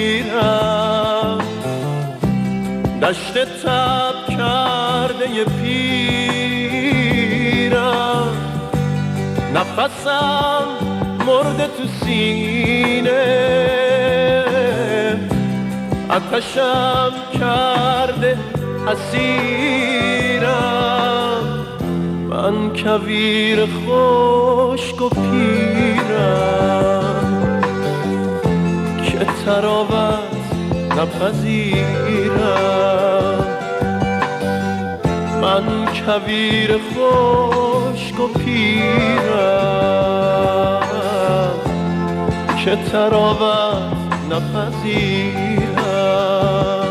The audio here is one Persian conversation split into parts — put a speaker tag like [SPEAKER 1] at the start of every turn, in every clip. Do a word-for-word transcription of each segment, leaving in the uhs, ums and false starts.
[SPEAKER 1] میرم، دشت تب کرده ی پیرم، نفسم مرده تو سینه، آتشم کرده اسیرم، من کویر خشک و پیرم که تراوت نپذیرم، من کویر خشک و پیرم که تراوت نپذیرم.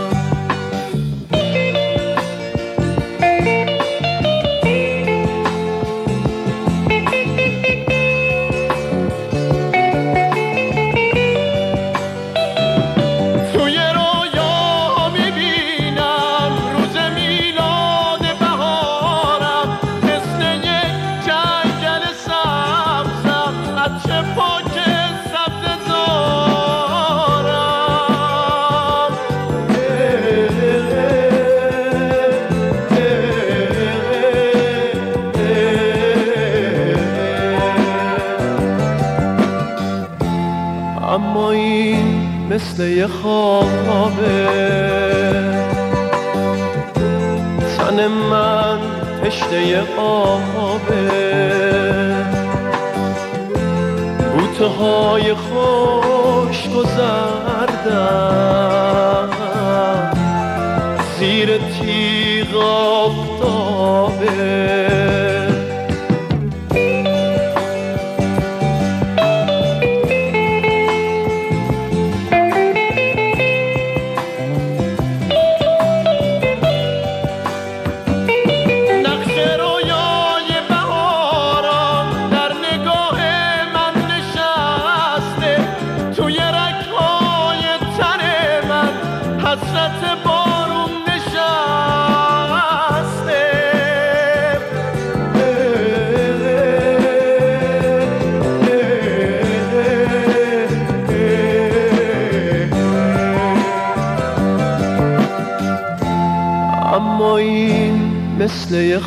[SPEAKER 1] اما این مثل یه خوابه، تن من تشنه آبه، بوته های خشک و زردم زیر تیغ آفتابه. حسرت بارون نشسته، اما این مثل یه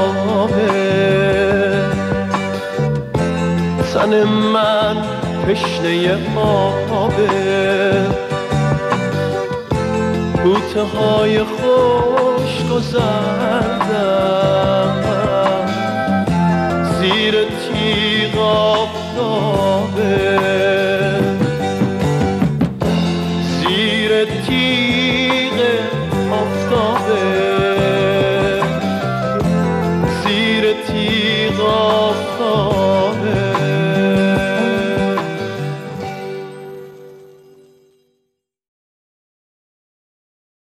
[SPEAKER 1] خوابه، تن من تشنه آبه، بوته های خشک و زردم زیر تیغ آفتابه، زیر تیغ آفتابه.